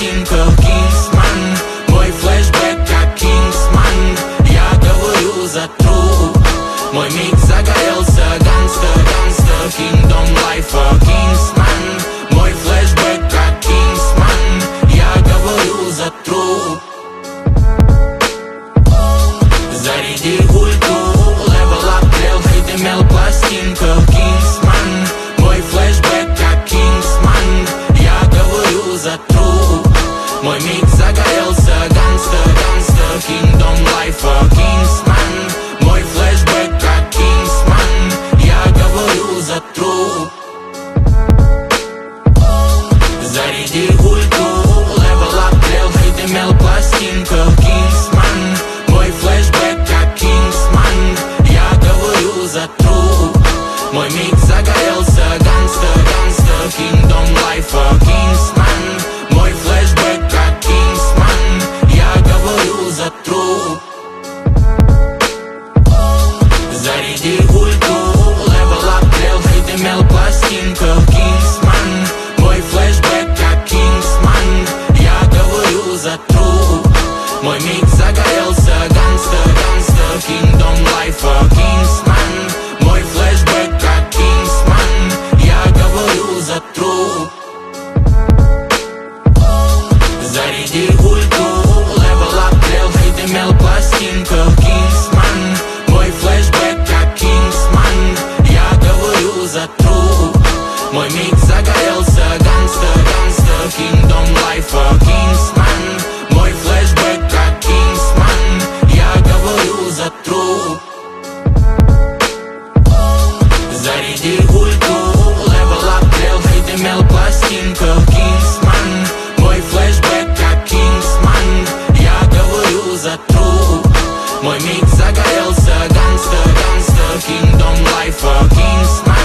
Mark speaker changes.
Speaker 1: пластинках Kingsman. Мой флешбэк как Kingsman. Я говорю за труп. Мой миг загорелся, ганста, ганста, Kingdom Life, Kingsman. Мой флешбэк как Kingsman. Я говорю за труп. Заряди ульту, level up, трел, хейт имел пластинка Kingsman. Мой флешбэк как Kingsman. Я говорю за труп. Мой миг загорелся, ганста, ганста, Kingdom Life, Kingsman. Мой флешбэк как Kingsman. Я говорю за труп. Заряди ульту, level up, трел, хейт имел пластинка Kingsman. Мой флешбэк как Kingsman. Я говорю за труп. Мой миг загорелся, ганста, ганста, Kingdom Life, Kingsman. Мой флешбэк как Kingsman. Я говорю за труп. Заряди ульту, level up, трел, хейт имел пластинка Kingsman. Мой флешбэк как Kingsman. Я говорю за труп. Мой миг загорелся, ганста, ганста, Kingdom Life, Kingsman. Мой флешбэк как Kingsman. Я говорю за труп. Заряди ульту, level up, трел, хейт имел пластинка Kingsman. Мой флешбэк как Kingsman. Я говорю за труп. Мой миг загорелся, ганста, ганста, Kingdom Life, Kingsman. Мой флешбэк как Kingsman. Я говорю за труп. Заряди ульту, level up, трел, хейт имел пластинка Kingsman. Мой флешбэк как Kingsman. Я говорю за труп. Мой миг загорелся, ганста, ганста, Kingdom Life, Kingsman.